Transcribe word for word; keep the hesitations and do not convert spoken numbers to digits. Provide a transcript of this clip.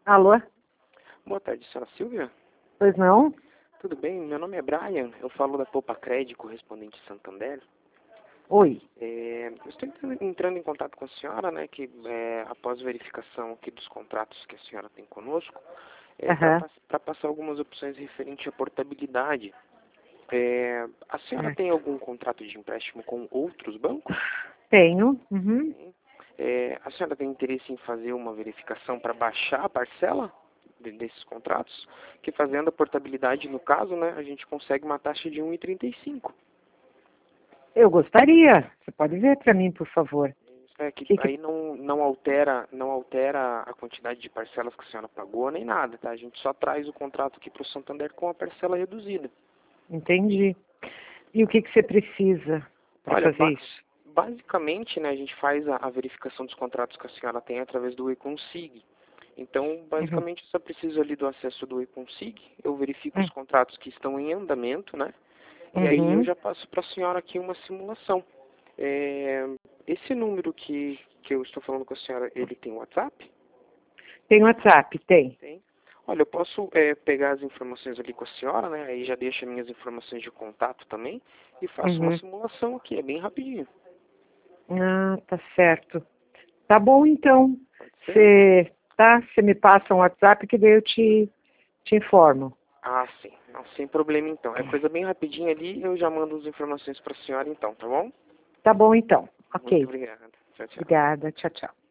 Alô? Boa tarde, senhora Silvia. Pois não? Tudo bem? Meu nome é Brian, eu falo da Poupa Crédito, correspondente Santander. Oi. É, eu estou entrando, entrando em contato com a senhora, né, que é, após verificação aqui dos contratos que a senhora tem conosco, é, Aham. para passar algumas opções referente à portabilidade. É, a senhora É. tem algum contrato de empréstimo com outros bancos? Tenho. Uhum. Tem. É, a senhora tem interesse em fazer uma verificação para baixar a parcela de- desses contratos? Que fazendo a portabilidade, no caso, né, a gente consegue uma taxa de um vírgula trinta e cinco. Eu gostaria. Você pode ver para mim, por favor. É que Que que... aí não, não altera não altera a quantidade de parcelas que a senhora pagou nem nada, tá? A gente só traz o contrato aqui para o Santander com a parcela reduzida. Entendi. E o que, que você precisa para Olha, fazer ba- isso? basicamente, né, a gente faz a, a verificação dos contratos que a senhora tem através do eConsig. Então, Uhum. basicamente, eu só preciso ali do acesso do eConsig, eu verifico os Hum. contratos que estão em andamento, né? E aí eu Uhum. já passo para a senhora aqui uma simulação. É, esse número que, que eu estou falando com a senhora, ele tem WhatsApp? Tem WhatsApp? Tem. Tem. Olha, eu posso é, pegar as informações ali com a senhora, né? Aí já deixo as minhas informações de contato também e faço uma Uhum. simulação aqui, é bem rapidinho. Ah, tá certo. Tá bom, então. Pode ser? Você tá? Você me passa um WhatsApp que daí eu te, te informo. Ah, sim. Não, sem problema então. É coisa bem rapidinha ali, eu já mando as informações para a senhora então, tá bom? Tá bom, então. Muito Ok. obrigado. Tchau, tchau. Obrigada. Tchau, tchau.